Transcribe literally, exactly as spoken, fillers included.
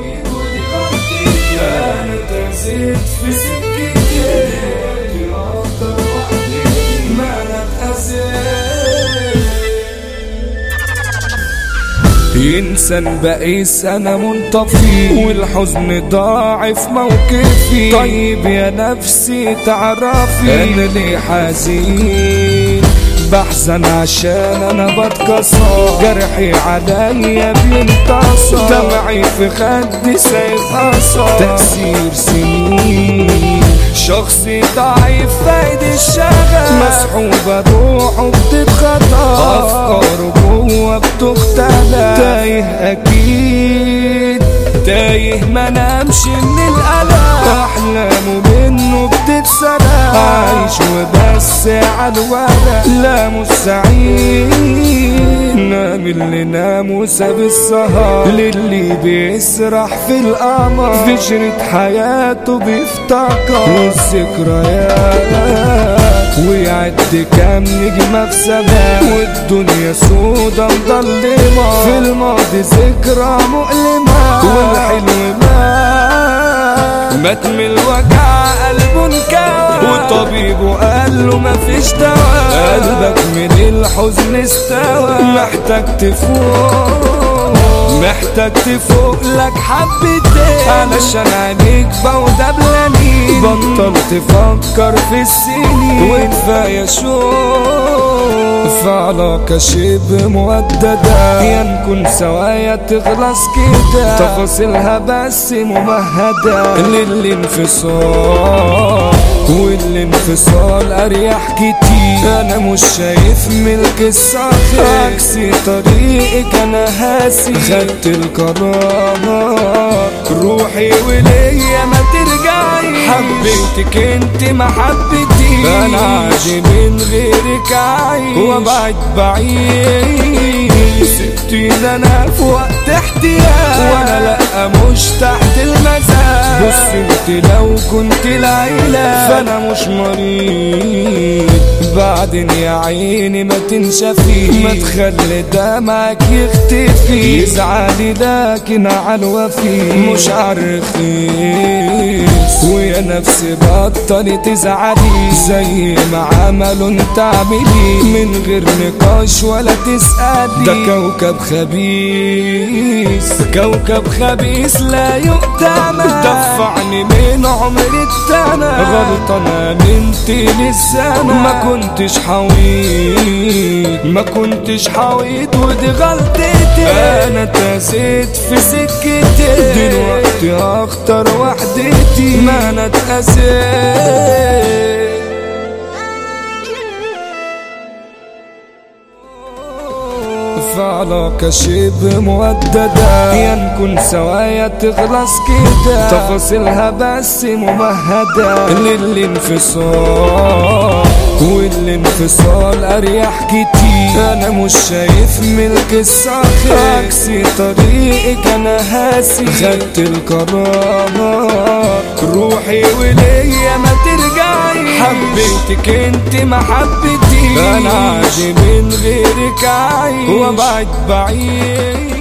حويت ودي غلطتي، انا اتأذيت في سكتي، اكتر وحدتي ما انا اتأذيت. إنسان بائس أنا منطفي، والحزن ضاعف موقفي. طيب يا نفسي تعرفي أنا ليه حزين، بحزن عشان أنا بتكسر، جرحي عليا بينتصر، دمعي في خدي سايب أثر، تأثير سنين. شخصي ضعيف فايد الشغف، مسحوبة روحه بتتخطف، أفكاره جوه بتختلف، تايه أكيد تايه ما نامش من الألم، أحلامه منه بتتسرق، عايش وبس عالورق، لا مش سعيد، نام اللي نام وساب السهر، للي بيسرح في القمر، في شريط حياته بيفتكر والذكريات، ويعد كام نجمة في سباق، والدنيا سودا مضلمة، في الماضي ذكرى مؤلمة، والحلو مات مات من الوجع قلبه انكوى، وطبيبه قال له مفيش دواء، قلبك من الحزن استوى، محتاج تفوق محتاج تفوق لك حبتين، علشان عينيك بودبلانين، بطل تفكر في السنين، وكفاية شوق في علاقة شبه موددة، يا نكون سوايا تخلص كده، تفاصيلها بس ممهدة للانفصال، والانفصال اريح كتير، انا مش شايف ملك الصخر، عكس طريقك انا هاسي، خدت القرار، روحي وليا ما ترجعي، حبيتك انت ما حبيتي، انا عادي من غيرك عايش، وابعد بعيد، سبتيني انا في وقت احتياج، وانا لا مش تحت المزاج، بص انت لو كنت العيلة فانا مش مريض، بعدين يا عيني ما تنشفي، ما تخلي دمعك يختفي، يزعلي لكن عالوفي مش عالرخيص، ويا نفسي بطلي تزعلي، زي ما عملوا انت اعملي، من غير نقاش ولا تسألي، ده كوكب خبيث كوكب خبيث لا يؤتمن، دفعني من عمري التمن، غلطان امنت للزمن، ما كنتش حويت ما كنتش حويت ودي غلطتي، انا اتأذيت في سكتي، دلوقتي اختار وحدتي ما انا اتأذيت، في علاقة شبه موددة، يا نكون سوايا تخلص كده، تفاصيلها بس ممهدة للانفصال، والانفصال اريح كتير، انا مش شايف ملك الصخر، عكس طريقك انا هاسي، خدت القرار، روحي وليا ما ترجعي، حبيتك انت ما حبيتي، انا عادي من غيرك عايش، وابعد بعيد.